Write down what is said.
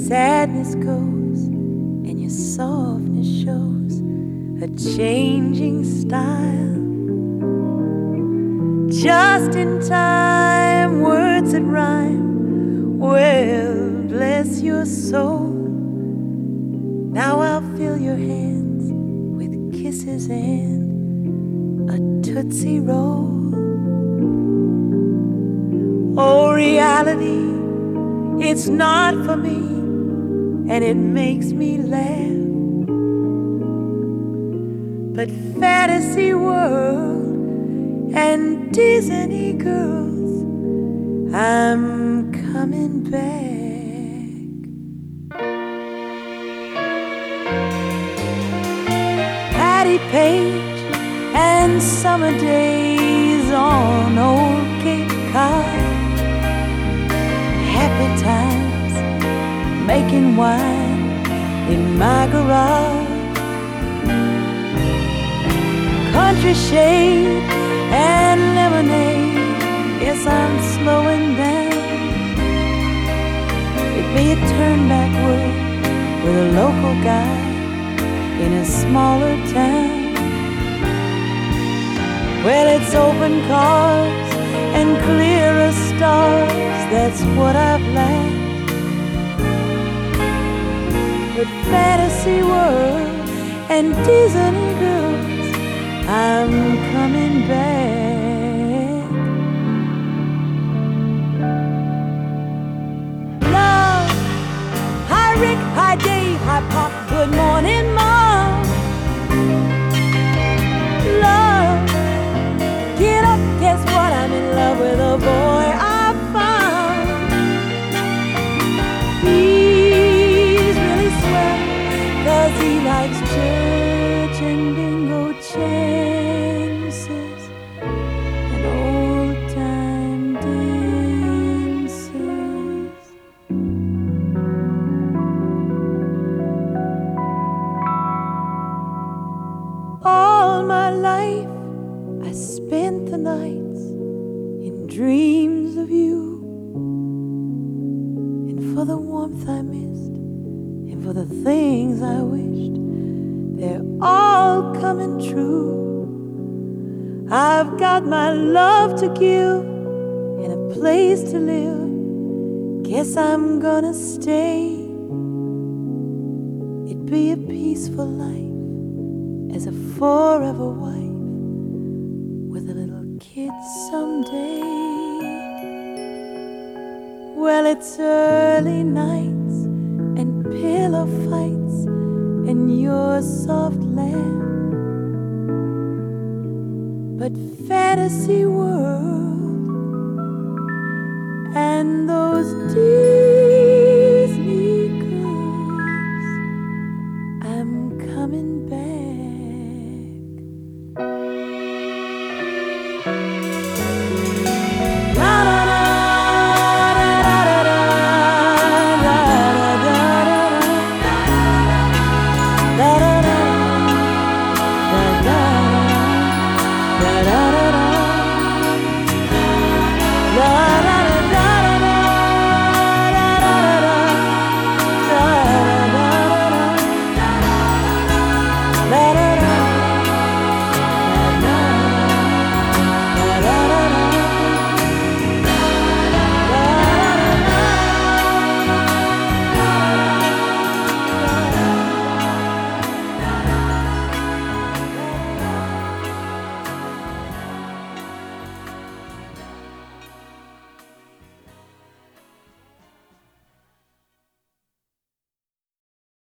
sadness goes and your softness shows a changing style. Just in time, words that rhyme. Well, bless your soul. Now I'll fill your hands with kisses and a Tootsie Roll. Oh, reality, it's not for me, and it makes me laugh. But fantasy world and Disney girls, I'm coming back. Patty Page and summer days on old Cape Cod. Happy times making wine in my garage. Country shade and lemonade. Yes, I'm slowing down. It'd be a turn backward with a local guy in a smaller town. Well, it's open cars and clearer stars, that's what I've lacked. But fantasy world and Disney girls, I'm coming back. Love, hi Rick, hi Dave, hi Pop, good morning Mom. Love, get up, guess what, I'm in love with a boy I found. He's really swell, 'cause he likes church and bingo chances and old time dances. All my life I spent the nights in dreams of you, and for the warmth I missed and for the things I wished, they're all coming true. I've got my love to give and a place to live. Guess I'm gonna stay. It'd be a peaceful life as a forever wife with a little kid someday. Well, it's early nights and pillow fights and your soft laugh, but fantasy world